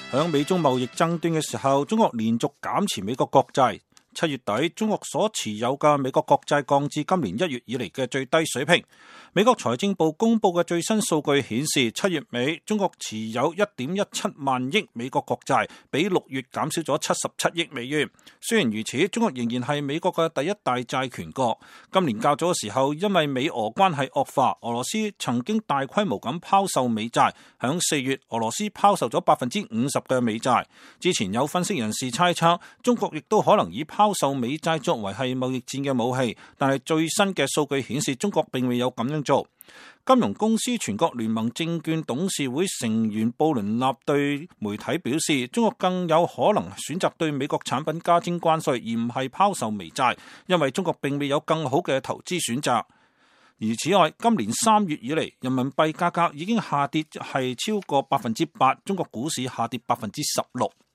響美中貿易爭端嘅時候，中國連續減持美國國債。7月底，中國所持有嘅美國國債降至今年1月以嚟嘅最低水平。美國財政部公布嘅最新數據顯示，7月尾中國持有1.17萬億美國國債，比6月減少咗77億美元。雖然如此，中國仍然係美國嘅第一大債權國。今年較早嘅時候，因為美俄關係惡化，俄羅斯曾經大規模咁拋售美債。響4月，俄羅斯拋售咗50%嘅美債。之前有分析人士猜測，中國亦都可能以拋售美債作為係貿易戰嘅武器，但係最新嘅數據顯示，中國並未有咁樣做。金融公司全國聯盟證券董事會成員布倫納對媒體表示，中國更有可能選擇對美國產品加徵關稅，而唔係拋售美債，因為中國並未有更好嘅投資選擇。而此外，今年3月以嚟，人民幣價格已經下跌係超過8%，中國股市下跌16%。